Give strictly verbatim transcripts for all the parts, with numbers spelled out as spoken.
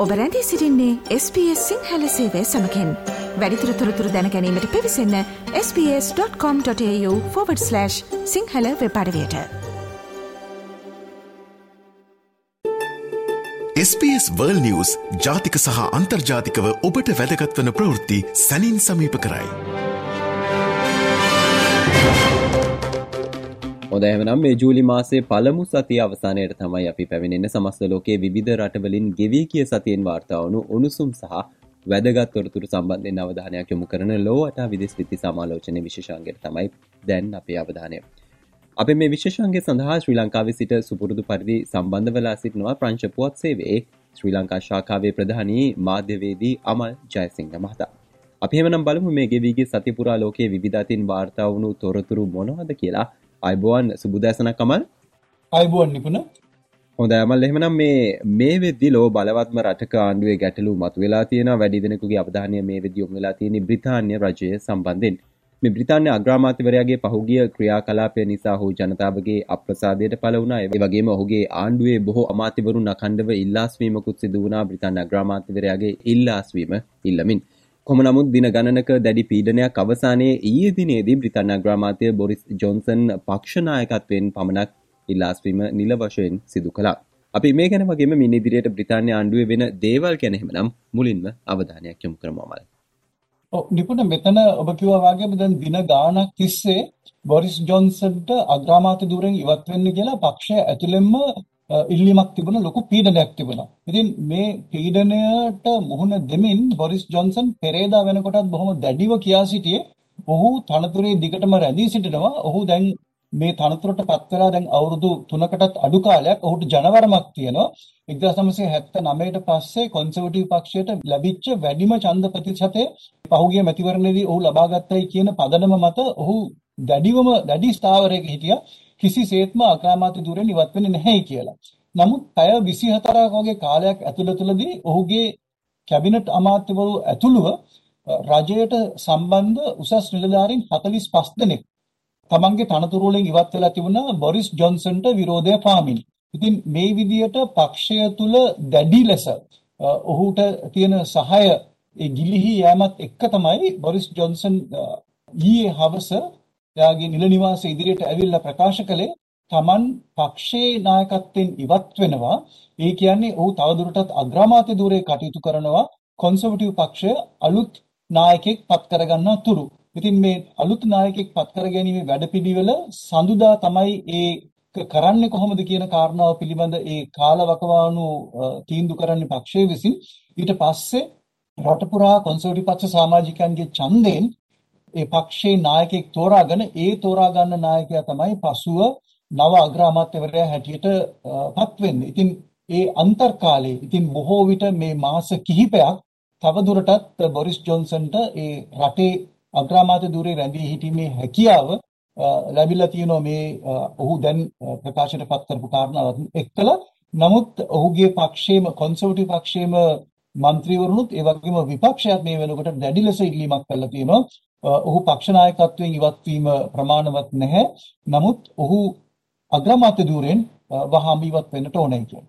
ඔබ රැඳී සිටින්නේ එස් බී එස් සිංහල සේවය සමගින්. වැඩිදුර තොරතුරු දැන ගැනීමට පිවිසන්න S B S dot com dot A U forward slash Sinhala web අඩවියට. S B S World News ජාතික සහ අන්තර්ජාතිකව ඔබට වැදගත් වන ප්‍රවෘත්ති සැනින් සමීප කරයි. හොඳයි එහෙනම් මේ ජූලි මාසයේ පළමු සතිය අවසානයේට තමයි අපි පැමිණෙන්නේ. සමස්ත ලෝකයේ විවිධ රටවලින් ගෙවී ගිය සතියෙන් වාර්තා වුණු උණුසුම් සහ වැදගත් තොරතුරු සම්බන්ධයෙන් අවධානයක් යොමු කරන ලෝවටා විදේශ විත්ති සමාලෝචනයේ විශේෂාංගයට තමයි දැන් අපේ අවධානය. අපි මේ විශේෂාංගය සඳහා ශ්‍රී ලංකාවේ සිට සුපුරුදු පරිදි සම්බන්ධ වෙලා සිටිනවා ප්‍රංශ පුවත් සේවයේ ශ්‍රී ලංකා ශාඛාවේ ප්‍රධානී මාධ්‍යවේදී අමල් ජයසිංහ මහතා. අපි එහෙමනම් බලමු මේ ගෙවී ගිය සතිය පුරා ලෝකයේ විවිධ අතින් වාර්තා වුණු තොරතුරු මොනවද කියලා. අයිබෝන් සුබුදෑසනක් අමල්. අයිබෝන් නිපුණ. හොඳයි අමල්, එහෙමනම් මේ මේ වෙද්දි ලෝ බලවත්ම රටක ආණ්ඩුවේ ගැටලු මතුවලා තියෙනවා. වැඩි දෙනෙකුගේ අවධානය මේ වෙද්දි යොමු වෙලා තියෙන්නේ බ්‍රිතාන්‍ය රජය සම්බන්ධයෙන්. මේ බ්‍රිතාන්‍ය අග්‍රාමාත්‍යවරයාගේ පහුගිය ක්‍රියාකලාපය නිසා ඔහු ජනතාවගේ අප්‍රසාදයට පළ වුණා. ඒ වගේම ඔහුගේ ආණ්ඩුවේ බොහෝ අමාත්‍යවරුන් අඛණ්ඩව ඉල්ලාස්වීමකුත් සිදු වුණා බ්‍රිතාන්‍ය අග්‍රාමාත්‍යවරයාගේ ඉල්ලාස්වීම ඉල්ලමින්. කොහොම නමුත් දින ගණනක දැඩි පීඩනයක් අවසානයේ ඊයේ දිනේදී බ්‍රිතාන්‍ය අග්‍රාමාත්‍ය බොරිස් ජොන්සන් පක්ෂ නායකත්වයෙන් පමණක් ඉල්ලාස්වීම නිල වශයෙන් සිදු කළා. අපි මේ ගැන වගේම මින් ඉදිරියට බ්‍රිතාන්‍ය ආණ්ඩුවේ වෙන දේවල් ගැන එහෙමනම් මුලින්ම අවධානයක් යොමු කරමු අමල්. ඔව් නිපුණ, මෙතන ඔබ කිව්වා වගේම දැන් දින ගාණක් තිස්සේ බොරිස් ජොන්සන්ට අග්‍රාමාත්‍ය ධූරයෙන් ඉවත් වෙන්න කියලා පක්ෂය ඇතුළෙන්ම ඉල්ලීමක් තිබුණා, ලොකු පීඩනයක් තිබුණා. ඉතින් මේ පීඩනයට මුහුණ දෙමින් බොරිස් ජොන්සන් පෙරේදා වෙනකොටත් බොහොම දැඩිව කියා සිටියේ ඔහු තනතුරේ දිගටම රැඳී සිටිනවා. ඔහු දැන් මේ තනතුරට පත් වෙලා දැන් අවුරුදු තුනකටත් අඩු කාලයක් ඔහුට ජනවරමක් තියෙනවා. එක්දාස් නවසිය හැත්තෑ නවයට පස්සේ කොන්සර්වටිව් පක්ෂයට ලැබිච්ච වැඩිම ඡන්ද ප්‍රතිශතය පහුගිය මැතිවරණයේදී ඔහු ලබා ගත්තයි කියන පදනම මත ඔහු දැඩිවම දැඩි ස්ථාවරයක හිටියා. කිසිසේත්ම අග්‍රාමාත්‍ය ධූරයෙන් ඉවත් වෙන්නේ නැහැ කියලා. නමුත් පැය විසිහතරක් වගේ කාලයක් ඇතුළතදී ඔහුගේ කැබිනට් අමාත්‍යවරු ඇතුළුව රජයට සම්බන්ධ උසස් නිලධාරීන් හතළිස් පහ දෙනෙක් තමන්ගේ තනතුරු වලින් ඉවත් වෙලා තිබුණා බොරිස් ජොන්සන්ට විරෝධය පාමින්. ඉතින් මේ විදියට පක්ෂය තුල දැඩි ලෙස ඔහුට තියෙන සහාය ඒ ගිලිහි යෑමත් එක්ක තමයි බොරිස් ජොන්සන් ඊයේ හවස එයාගේ නිල නිවාස ඉදිරියට ඇවිල්ලා ප්‍රකාශ කළේ තමන් පක්ෂයේ නායකත්වයෙන් ඉවත් වෙනවා. ඒ කියන්නේ ඔහු තවදුරටත් අග්‍රාමාත්‍ය ධූරයේ කටයුතු කරනවා කොන්සර්වටිව් පක්ෂය අලුත් නායකයෙක් පත් කරගන්නා තුරු. ඉතින් මේ අලුත් නායකයෙක් පත් කර ගැනීමේ වැඩපිළිවෙල සඳුදා තමයි ඒ කරන්නේ කොහොමද කියන කාරණාව පිළිබඳ ඒ කාලවකවානු තීන්දුව කරන්නේ පක්ෂය විසින්. ඊට පස්සේ රට පුරා කොන්සර්වටිව් පක්ෂ සමාජිකයන්ගේ ඡන්දයෙන් ඒ පක්ෂයේ නායකයෙක් තෝරාගෙන ඒ තෝරා ගන්න නායකයා තමයි පසුව නව අග්‍රාමාත්‍යවරයා හැටියට පත් වෙන්නේ. ඉතින් ඒ අන්තර්කාලයේ ඉතින් බොහෝ විට මේ මාස කිහිපයක් තවදුරටත් බොරිස් ජොන්සන්ට ඒ රටේ අග්‍රාමාත්‍ය ධූරයේ රැඳී සිටීමේ හැකියාව ලැබිලා තියෙනවා මේ ඔහු දැන් ප්‍රකාශයට පත් කරපු කාරණාවත් එක්කලා. නමුත් ඔහුගේ පක්ෂයේම කොන්සර්වටිව් පක්ෂයේම മന്ത്രിවරුනුත් ඒ වගේම විපක්ෂයත් මේ වෙනකොට දැඩි ලෙස ඉල්ලීමක් කළා තියෙනවා. ඔහු පක්ෂ නායකත්වයෙන් ඉවත් වීම ප්‍රමාණවත් නැහැ. නමුත් ඔහු අග්‍රාමාත්‍ය ධූරයෙන් වහාම ඉවත් වෙන්නට ඕනේ කියලා.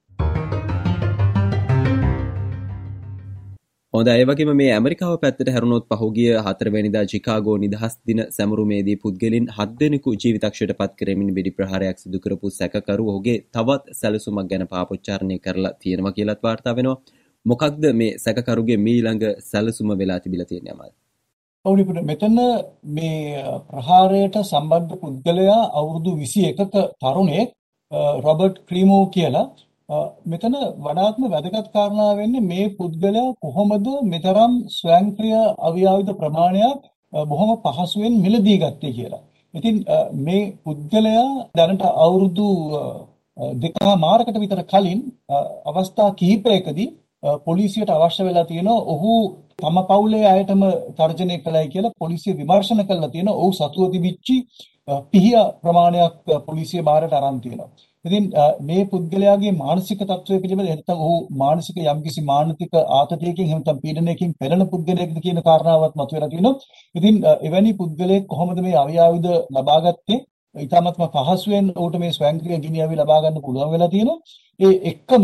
හොඳයි, ඒ වගේම මේ ඇමරිකාව පැත්තට හැරුණොත් පහුගිය හතරවෙනිදා චිකාගෝ නිදහස් දින සැමරුමේදී පුද්ගලයන් හත් දෙනෙකු ජීවිතක්ෂයට පත් කරමින් වෙඩි ප්‍රහාරයක් සිදු කරපු සැකකරු ඔහුගේ තවත් සැලසුමක් ගැන පාපොච්චාරණය කරලා තියෙනවා කියලාත් වාර්තා වෙනවා. මොකක්ද මේ සැකකරුගේ මීළඟ සැලසුම වෙලා තිබිලා තියෙන්නේ අමල්? ඔව්, මෙතන මේ ප්‍රහාරයට සම්බන්ධ පුද්ගලයා අවුරුදු විසි එකක තරුණයෙක් රොබර්ට් ක්‍රීමෝ කියලා. මෙතන වඩාත්ම වැදගත් කාරණාව වෙන්නේ මේ පුද්ගලයා කොහොමද මෙතරම් ස්වයංක්‍රීය අවියාවිද ප්‍රමාණයක් බොහොම පහසුවෙන් මිලදී ගත්තේ කියලා. ඉතින් මේ පුද්ගලයා දැනට අවුරුදු දෙකමාරකට විතර කලින් අවස්ථා කිහිපයකදී පොලිසියට අවශ්‍ය වෙලා තියෙනවා ඔහු තම පවුලේ අයටම තර්ජනය කළයි කියලා පොලිසිය විමර්ශන කළා තියෙනවා. ඔහු සතුව තිබිච්චි පිහිය ප්‍රමාණයක් පොලිසිය බාරට අරන් තියෙනවා. ඉතින් මේ පුද්ගලයාගේ මානසික තත්ත්වය පිළිබඳ නැත්නම් ඔහු මානසික යම්කිසි මානසික ආතතියකින් එහෙම නැත්නම් පීඩනයකින් පෙළෙන පුද්ගලයෙක්ද කියන කාරණාවත් මතුවලා තියෙනවා. ඉතින් එවැනි පුද්ගලයෙක් කොහොමද මේ අවියාවිද ලබාගත්තේ? ඊටමත්ම පහසුවෙන් ඔහුට මේ ස්වයංක්‍රීය ගිනියවි ලබා ගන්න පුළුවන් වෙලා තියෙනවා. ඒ එක්කම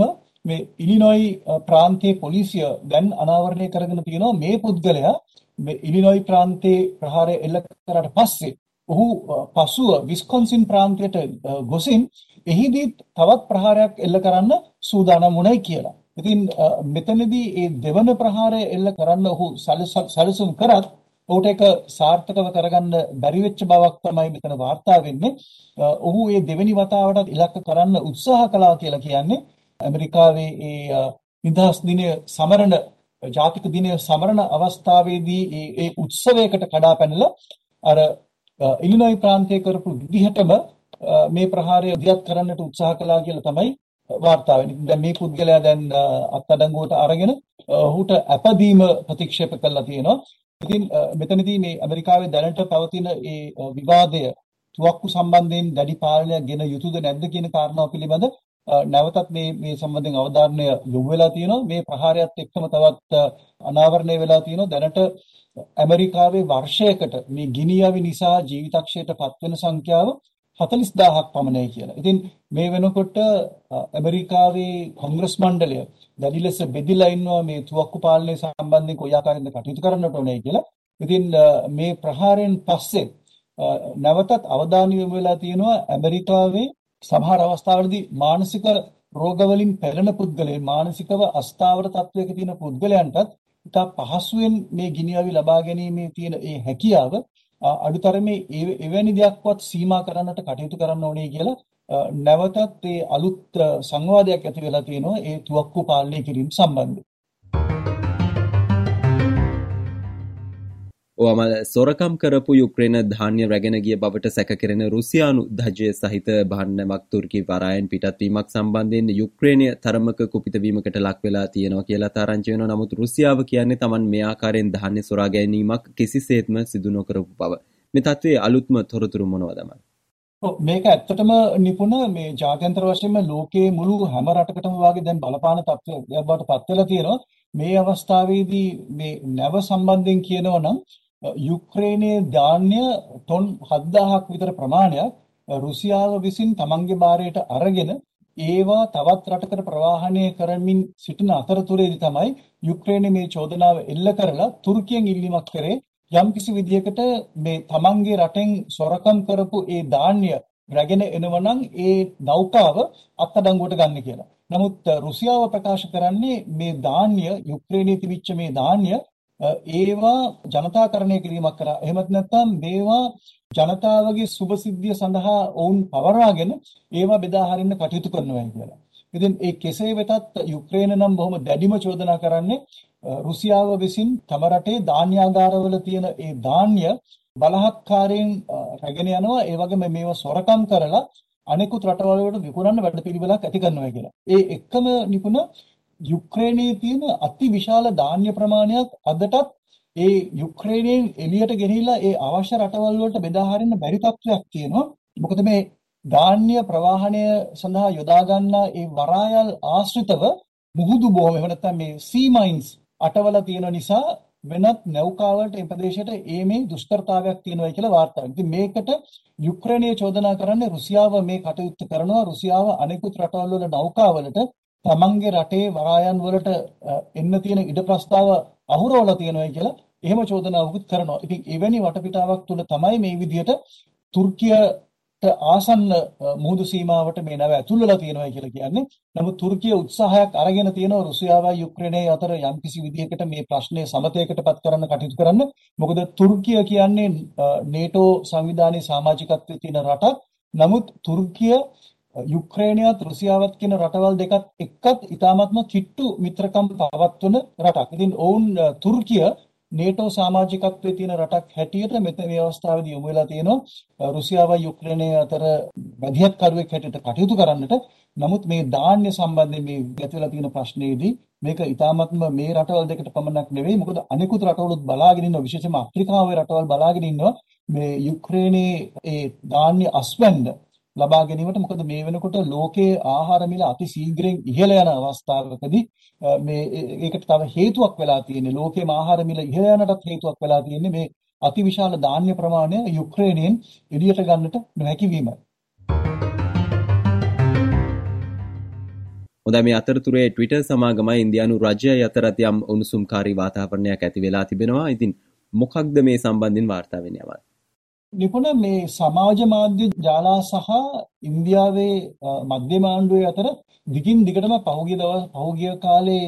මේ ඉලිනොයි ප්‍රාන්තයේ පොලිසිය දැන් අනාවරණය කරගෙන තියෙනවා මේ පුද්ගලයා මේ ඉලිනොයි ප්‍රාන්තයේ ප්‍රහාරය එල්ල කරාට පස්සේ ඔහු පසුව විස්කොන්සින් ප්‍රාන්තයට ගොසින් එහිදී තවත් ප්‍රහාරයක් එල්ල කරන්න සූදානම් වුණයි කියලා. ඉතින් මෙතනදී මේ දෙවන ප්‍රහාරය එල්ල කරන්න ඔහු සැලසුම් කරත් ඔහුට ඒක සාර්ථකව කරගන්න බැරි වෙච්ච බවක් තමයි මෙතන වාර්තා වෙන්නේ. ඔහු මේ දෙවෙනි වතාවටත් ඉලක්ක කරන්න උත්සාහ කළා කියලා කියන්නේ ඇමරිකාවේ ඒ නිදහස් දිනය සමරන ජාතික දිනය සමරන අවස්ථාවේදී ඒ උත්සවයකට කඩා පැනලා අර ඉලිනොයි ප්‍රාන්තයේ කරපු විදිහටම මේ ප්‍රහාරය දියත් කරන්නට උත්සාහ කළා කියලා තමයි වාර්තා වෙන්නේ. දැන් මේ පුද්ගලයා දැන් අත්අඩංගුවට අරගෙන ඔහුට අපදීම ප්‍රතික්ෂේප කළා තියෙනවා. ඉතින් මෙතනදී මේ ඇමරිකාවේ දැනට පවතින ඒ විවාදය තුවක්කු සම්බන්ධයෙන් දැඩි පාලනයක් ගෙන යුතුද නැද්ද කියන කාරණාව පිළිබඳ නැවතත් මේ මේ සම්බන්ධයෙන් අවධානය යොමු වෙලා තියෙනවා. මේ ප්‍රහාරයත් එක්කම තවත් අනාවරණය වෙලා තියෙනවා. දැනට ඇමරිකාවේ වර්ෂයකට මේ ගිනියවි නිසා ජීවිතක්ෂයට පත්වෙන සංඛ්‍යාව හතළිස් දාහක් පමණයි කියලා. ඉතින් මේ වෙනකොට ඇමරිකාවේ කොංග්‍රස් මණ්ඩලය දැඩි ලෙස බෙදිලා ඉන්නවා මේ තුවක්කු පාලනය සම්බන්ධයෙන් කොයි ආකාරයෙන්ද කටයුතු කරන්නට ඕනේ කියලා. ඉතින් මේ ප්‍රහාරයෙන් පස්සේ නැවතත් අවධානය යොමු වෙලා තියෙනවා ඇමරිකාවේ සමහර අවස්ථාවලදී මානසික රෝගවලින් පෙළෙන පුද්ගලයන් මානසිකව අස්ථාවර තත්වයක තියෙන පුද්ගලයන්ටත් ඉතා පහසුවෙන් මේ ගිනියවි ලබා ගැනීමේ තියෙන ඒ හැකියාව අඩුතරමේ එවැනි දෙයක්වත් සීමා කරන්නට කටයුතු කරන්න ඕනේ කියලා නැවතත් ඒ අලුත් සංවාදයක් ඇති වෙලා තියෙනවා ඒ තුවක්කු පාලනය කිරීම සම්බන්ධයෙන්. ඔවමල් සොරකම් කරපු යුක්‍රේන ධාන්‍ය රැගෙන ගිය බවට සැකකෙරෙන රුසියානු ධජය සහිත භාණ්ඩයක් තුර්කී වරායන් පිටත්වීමක් සම්බන්ධයෙන් යුක්‍රේනය තරමක කුපිත වීමකට ලක් වෙලා තියෙනවා කියලා තාරංචි වෙනවා. නමුත් රුසියාව කියන්නේ Taman මේ ආකාරයෙන් ධාන්‍ය සොරා ගැනීමක් කිසිසේත්ම සිදු නොකරපු බව. මේ තත්ත්වයේ අලුත්ම තොරතුරු මොනවද මල්? ඔව් මේක ඇත්තටම නිපුණ මේ ජාත්‍යන්තර වශයෙන්ම ලෝකයේ මුළු හැම රටකටම වාගේ දැන් බලපාන තත්ත්වයක් බවට පත් වෙලා තියෙනවා. මේ අවස්ථාවේදී මේ නැව සම්බන්ධයෙන් කියනවා නම් යුක්‍රේනයේ ධාන්‍ය ටොන් හත්දාහක් විතර ප්‍රමාණයක් රුසියාව විසින් තමන්ගේ භාරයට අරගෙන ඒවා තවත් රටකට ප්‍රවාහනය කරමින් සිටින අතරතුරේදී තමයි යුක්‍රේනයේ මේ චෝදනාව එල්ල කරලා තුර්කියෙන් ඉල්ලීමක් කරේ යම්කිසි විදියකට මේ තමන්ගේ රටෙන් සොරකම් කරපු ඒ ධාන්‍ය රැගෙන එනවනම් ඒ නෞකාව අත්අඩංගුවට ගන්න කියලා. නමුත් රුසියාව ප්‍රකාශ කරන්නේ මේ ධාන්‍ය යුක්‍රේනයේ තිබිච්ච මේ ධාන්‍ය ඒවා ජනතාකරණය කිරීමක් කරා. එහෙමත් නැත්නම් මේවා ජනතාවගේ සුබසිද්ධිය සඳහා ඔවුන් පවරාගෙන ඒවා බෙදා හරින්න කටයුතු කරනවා කියලා. ඉතින් ඒ කෙසේ වෙතත් යුක්‍රේන නම් බොහොම දැඩිම චෝදනා කරන්නේ රුසියාව විසින් තම රටේ ධාන්‍යාගාරවල තියෙන ඒ ධාන්‍ය බලහත්කාරයෙන් රැගෙන යනවා. ඒ වගේම මේවා සොරකම් කරලා අනෙකුත් රටවල් වලට විකුණන්න වැඩපිළිවෙලක් ඇති කරනවා කියලා. ඒ එක්කම නිපුණ යුක්‍රේනයේ තියෙන අති විශාල ධාන්‍ය ප්‍රමාණයක් අදටත් ඒ යුක්‍රේනයෙන් එළියට ගෙනහිලා ඒ අවශ්‍ය රටවල් වලට බෙදා හරින්න බැරි තත්ත්වයක් තියෙනවා. මොකද මේ ධාන්‍ය ප්‍රවාහනය සඳහා යොදා ගන්නා ඒ වරායල් ආශ්‍රිතව මුහුදු බොහොම එහෙම නැත්නම් මේ සී මයින්ස් අටවල තියෙන නිසා වෙනත් නෞකාවලට මේ ප්‍රදේශයට ඒමේ දුෂ්කරතාවයක් තියෙනවා කියලා වාර්තා වෙනවා. ඉතින් මේකට යුක්‍රේනය චෝදනා කරන්නේ රුසියාව මේ කටයුත්ත කරනවා. රුසියාව අනෙකුත් රටවල් වල නෞකාවලට තමන්ගේ රටේ වරායන් වලට එන්න තියෙන ඉඩ ප්‍රස්තාව අහුරවලා තියෙනවා කියලා එහෙම චෝදනාවකුත් කරනවා. ඉතින් එවැනි වටපිටාවක් තුල තමයි මේ විදිහට තුර්කියට ආසන්න මුහුදු සීමාවට මේ නැව ඇතුල් වෙලා තියෙනවා කියලා කියන්නේ. නමුත් තුර්කිය උත්සාහයක් අරගෙන තියෙනවා රුසියාවයි යුක්‍රේනයයි අතර යම්කිසි විදිහකට මේ ප්‍රශ්නය සමතයකටපත් කරන්න කටයුතු කරන්න. මොකද තුර්කිය කියන්නේ නේටෝ සංවිධානයේ සමාජිකත්වයේ තියෙන රටක්. නමුත් තුර්කිය යුක්‍රේනයත් රුසියාවත් කියන රටවල් දෙකත් එක්කත් ඉතාමත්ම කිට්ටු මිත්‍රකම් පවත්වන රටක්. ඉතින් ඔවුන් තුර්කිය නේටෝ සමාජිකත්වයේ තියෙන රටක් හැටියට මෙතන මේ අවස්ථාවේදී යොමු වෙලා තියෙනවා රුසියාවයි යුක්‍රේනය අතර මැදිහත්කරුවෙක් හැටියට කටයුතු කරන්නට. නමුත් මේ ධාන්‍ය සම්බන්ධයෙන් මේ ඇති වෙලා තියෙන ප්‍රශ්නේදී මේක ඉතාමත්ම මේ රටවල් දෙකට පමණක් නෙවෙයි. මොකද අනෙකුත් රටවලුත් බලාගෙන ඉන්නවා, විශේෂයෙන්ම අප්‍රිකාවේ රටවල් බලාගෙන ඉන්නවා මේ යුක්‍රේනයේ ඒ ධාන්‍ය අස්වැන්න ලබා ගැනීමට. මොකද මේ වෙනකොට ලෝකයේ ආහාර මිල අති ශීඝ්‍රයෙන් ඉහළ යන අවස්ථාවකදී මේ ඒකට තව හේතුවක් වෙලා තියෙන්නේ. ලෝකයේ ආහාර මිල ඉහළ යනටත් හේතුවක් වෙලා තියෙන්නේ මේ අතිවිශාල ධාන්‍ය ප්‍රමාණය යුක්‍රේනයෙන් එළියට ගන්නට නොහැකි වීමයි. හොඳයි මේ අතරතුරේ ට්විටර් සමාගමයි ඉන්දියානු රජය අතර යම් උණුසුම්කාරී වාතාවරණයක් ඇති වෙලා තිබෙනවා. ඉතින් මොකක්ද මේ සම්බන්ධයෙන් වාර්තා වෙන්නේ යවල්? නිපුණ මේ සමාජ මාධ්‍ය ජාලා සහ ඉන්දියාවේ මධ්‍යම ආණ්ඩුවේ අතර දිගින් දිගටම පහුගිය දවස් පහුගිය කාලේ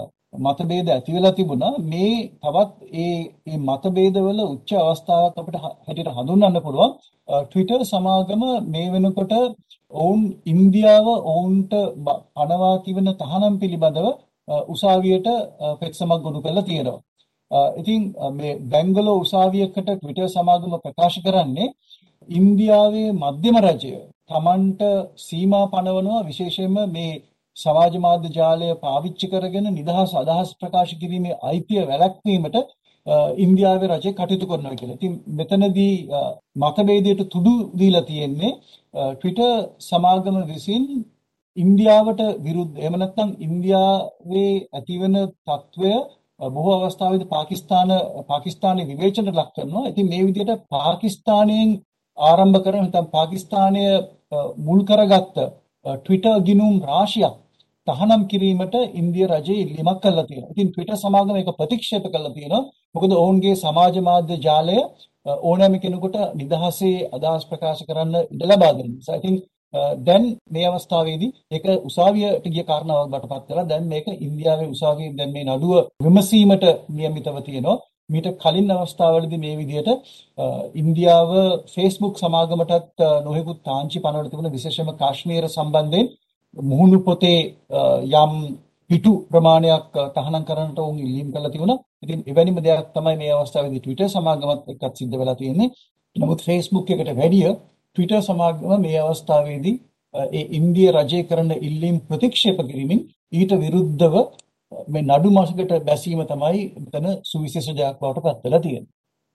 මතභේද ඇති වෙලා තිබුණා. මේ තවත් ඒ මේ මතභේදවල උච්ච අවස්ථාවක් අපිට හැටියට හඳුන්වන්න පුළුවන්. ට්විටර් සමාගම මේ වෙනකොට ඔවුන් ඉන්දියාව ඔවුන්ට පනවා තිබෙන තහනම් පිළිබඳව උසාවියට පෙත්සමක් ගොනු කරලා තියෙනවා. ඉතින් මේ බැංගලෝ උසාවියකට ට්විටර් සමාගම ප්‍රකාශ කරන්නේ ඉන්දියාවේ මධ්‍යම රජය තමන්ට සීමා පනවනවා, විශේෂයෙන්ම මේ සමාජ මාධ්‍ය ජාලය පාවිච්චි කරගෙන නිදහස් අදහස් ප්‍රකාශ කිරීමේ අයිතිය වැළැක්වීමට ඉන්දියාවේ රජය කටයුතු කරනවා කියලා. ඉතින් මෙතනදී මතභේදයට තුඩු දීලා තියෙන්නේ ට්විටර් සමාගම විසින් ඉන්දියාවට විරුද්ධ එහෙම නැත්නම් ඉන්දියාවේ ඇතිවන තත්වය බොහෝ අවස්ථාවලදී පාකිස්තාන පාකිස්තානයේ විවේචනට ලක් කරනවා. ඉතින් මේ විදිහට පාකිස්තානයෙන් ආරම්භ කරන නැත්නම් පාකිස්තානය මුල් කරගත්ත ට්විටර් ගිණුම් රාශියක් තහනම් කිරීමට ඉන්දියා රජය ඉල්ලීමක් කළා තියෙනවා. ඉතින් ට්විටර් සමාගම ඒක ප්‍රතික්ෂේප කළා තියෙනවා. මොකද ඔවුන්ගේ සමාජ මාධ්‍ය ජාලය ඕනෑම කෙනෙකුට නිදහසේ අදහස් ප්‍රකාශ කරන්න ඉඩ ලබා දෙන නිසා. ඉතින් දැන් මේ අවස්ථාවේදී ඒක උසාවියට ගිය කාරණාවක් බටපත් කරලා දැන් මේක ඉන්දියාවේ උසාවියෙන් දැන් මේ නඩුව විමසීමට නියමිතව තියෙනවා. මීට කලින් අවස්ථාවලදී මේ විදිහට ඉන්දියාව Facebook සමාගමටත් නොයෙකුත් තාංචි පනවලා තිබුණ විශේෂයෙන්ම කාශ්මීර සම්බන්ධයෙන් මුහුණු පොතේ යම් පිටු ප්‍රමාණයක් තහනම් කරන්නට උන් ඉල්ලීම් කළා තිබුණා. ඉතින් එවැනිම දෙයක් තමයි මේ අවස්ථාවේදී Twitter සමාගමත් එක්කත් සිද්ධ වෙලා තියෙන්නේ. නමුත් Facebook එකට වැඩිය Twitter සමාගම මේ අවස්ථාවේදී ඒ ඉන්දියා රජය කරන ඉල්ලීම් ප්‍රතික්ෂේප කිරීමෙන් ඊට විරුද්ධව මේ නඩු මාසකට බැසීම තමයි මෙතන සුවිශේෂ දෙයක් බවට පත් වෙලා තියෙන්නේ.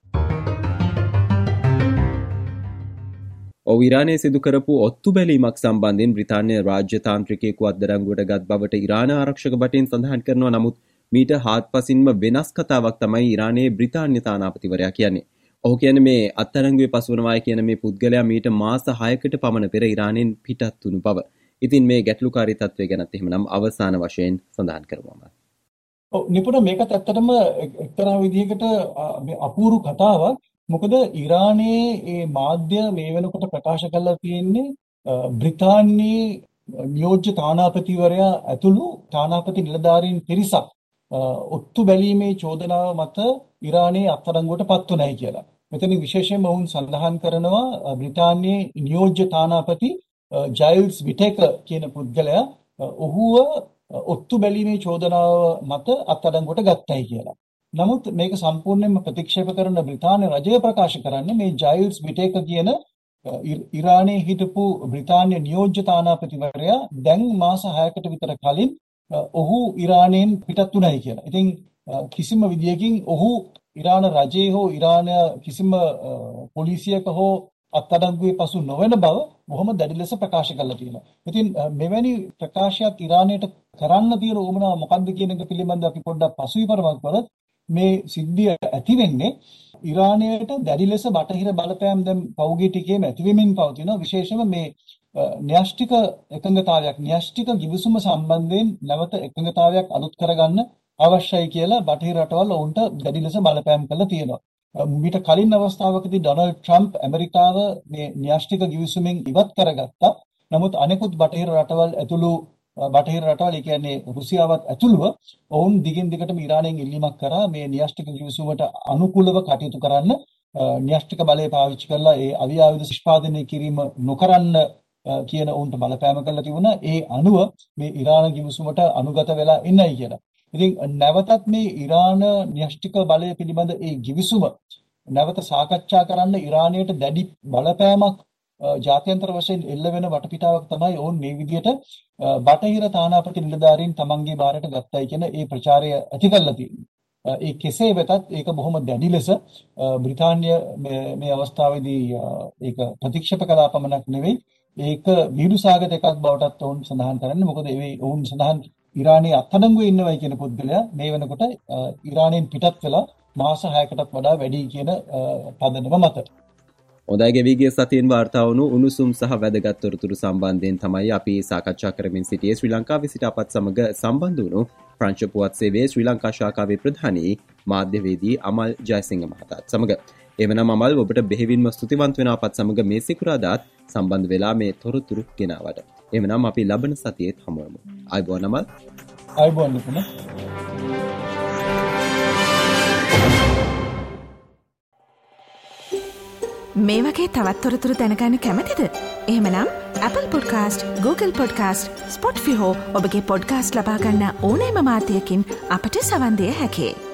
ඔව් ඉරානයේ සිදු කරපු ඔත්තු බැලීමක් සම්බන්ධයෙන් බ්‍රිතාන්‍ය රාජ්‍ය තාන්ත්‍රිකයෙකු අත්අඩංගුවට ගත් බවට ඉරාන ආරක්ෂක බටෙන් සඳහන් කරනවා. නමුත් මීට හාත්පසින්ම වෙනස් කතාවක් තමයි ඉරානයේ බ්‍රිතාන්‍ය තානාපතිවරයා කියන්නේ. ඔහු කියන්නේ මේ අත්අඩංගුවේ පසුවනවායි කියන මේ පුද්ගලයා මීට මාස හයකට පමණ පෙර ඉරානයෙන් පිටත් වුණු බව. ඉතින් මේ ගැටලුකාරී තත්ත්වය ගැනත් එහෙමනම් අවසාන වශයෙන් සඳහන් කරමුම. ඔව් නිපුණ මේකත් ඇත්තටම එක්තරා විදිහකට මේ අපූර්ව කතාවක්. මොකද ඉරානයේ මේ මාධ්‍ය මේ වෙනකොට ප්‍රකාශ කරලා තියෙන්නේ බ්‍රිතාන්‍යයේ නියෝජ්‍ය තානාපතිවරයා ඇතුළු තානාපති නිලධාරීන් පිරිසක් ඔත්තු බැලීමේ චෝදනාව මත ඉරානයේ අත්අඩංගුවට පත් වුණයි කියලා. මෙතන විශේෂයෙන්ම වුන් සඳහන් කරනවා බ්‍රිතාන්‍යයේ නියෝජ්‍ය තානාපති ජයිල්ස් විටේක කියන පුද්ගලයා ඔහුව ඔත්තු බැලීමේ චෝදනාව මත අත්අඩංගුවට ගත්තයි කියලා. නමුත් මේක සම්පූර්ණයෙන්ම ප්‍රතික්ෂේප කරන බ්‍රිතාන්‍ය රජය ප්‍රකාශ කරන්නේ මේ ජයිල්ස් විටේක කියන ඉරානයේ හිටපු බ්‍රිතාන්‍ය නියෝජ්‍ය තානාපතිවරයා දැන් මාස හයකට විතර කලින් ඔහු ඉරානයෙන් පිටත් වුණයි කියලා. ඉතින් කිසිම විදියකින් ඔහු ඉරාන රජයේ හෝ ඉරාන කිසිම පොලිසියක හෝ අත්අඩංගුවේ පසු නොවන බව බොහොම දැඩි ලෙස ප්‍රකාශ කරලා තියෙනවා. ඉතින් මෙවැනි ප්‍රකාශයක් ඉරානයට කරන්න තියෙන උවමනාව මොකක්ද කියන එක පිළිබඳව අපි පොඩ්ඩක් පසුවිපරමක් කරත් මේ සිද්ධිය ඇති වෙන්නේ ඉරානයට දැඩි ලෙස බටහිර බලපෑම් දැන් පෞද්ගලික ටිකේම ඇති වෙමින් පවතිනවා. විශේෂයෙන්ම මේ න්‍යෂ්ටික එකඟතාවයක් න්‍යෂ්ටික ගිවිසුම සම්බන්ධයෙන් නැවත එකඟතාවයක් අලුත් කරගන්න අවශ්‍යයි කියලා බටහිර රටවල් ඔවුන්ට දැඩි ලෙස බලපෑම් කළා තියෙනවා. මීට කලින් අවස්ථාවකදී ඩොනල්ඩ් ට්‍රම්ප් ඇමරිකාව මේ න්‍යෂ්ටික ගිවිසුමෙන් ඉවත් කරගත්තා. නමුත් අනෙකුත් බටහිර රටවල් ඇතුළු බටහිර රටවල් ඒ කියන්නේ රුසියාවත් ඇතුළුව ඔවුන් දිගින් දිගටම ඉරානයෙන් ඉල්ලීමක් කරා මේ න්‍යෂ්ටික ගිවිසුමට අනුකූලව කටයුතු කරන්න, න්‍යෂ්ටික බලය පාවිච්චි කරලා ඒ අවි ආයුධ නිෂ්පාදනය කිරීම නොකරන්න කියන ඔවුන්ට බලපෑම කළා තිබුණා. ඒ අනුව මේ ඉරාන ගිවිසුමට අනුගත වෙලා ඉන්නයි කියලා. ඉතින් නැවතත් මේ ඉරාන න්‍යෂ්ටික බලය පිළිබඳ ඒ ගිවිසුම නැවත සාකච්ඡා කරන්න ඉරානයට දැඩි බලපෑමක් ජාත්‍යන්තර වශයෙන් එල්ල වෙන වටපිටාවක් තමයි ඔවුන් මේ විදිහට බටහිර තානාපති නිලධාරීන් තමන්ගේ බාරයට ගත්තයි කියන ඒ ප්‍රචාරය ඇති කරලා තියෙනවා. ඒ කෙසේ වෙතත් ඒක බොහොම දැඩි ලෙස බ්‍රිතාන්‍ය මේ අවස්ථාවේදී ඒක ප්‍රතික්ෂේප කළා පමණක් නෙවෙයි ඒක විහිළුසාගත එකක් බවටත් ඔවුන් සඳහන් කරන්නේ. මොකද ඒ ඔවුන් සඳහන් ඉරානයේ අත්අඩංගුවේ ඉන්නවයි කියන පුද්ගලයා මේ වෙනකොට ඉරානයෙන් පිටත් වෙලා මාස හයකටත් වඩා වැඩි කියන පදනම මත. හොඳයි ගෙවිගිය සතියෙන් වාර්තා වුණු උණුසුම් සහ වැදගත් තොරතුරු සම්බන්ධයෙන් තමයි අපි සාකච්ඡා කරමින් සිටියේ ශ්‍රී ලංකාවේ සිට අපත් සමග සම්බන්ධ වුණු ප්‍රංශ පුවත් සේවයේ ශ්‍රී ලංකා ශාඛාවේ ප්‍රධානී මාධ්‍යවේදී අමල් ජයසිංහ මහතාත් සමග. එවනම් අමල් ඔබට බෙහෙවින්ම ස්තුතිවන්ත වෙන අපත් සමග මේ සිකුරාදාත් සම්බන්ධ වෙලා මේ තොරතුරු ගෙනාවට. එවනම් අපි ලබන සතියේත් හමු වෙමු. ආයුබෝවන් අමල්. ආයුබෝවන් නුපුන. මේ වගේ තවත් තොරතුරු දැනගන්න කැමතිද? එහෙමනම් Apple Podcast, Google Podcast, Spotify හෝ ඔබගේ පොඩ්කාස්ට් ලබා ගන්න ඕනෑම මාධ්‍යයකින් අපට සවන් දෙන්න හැකියි.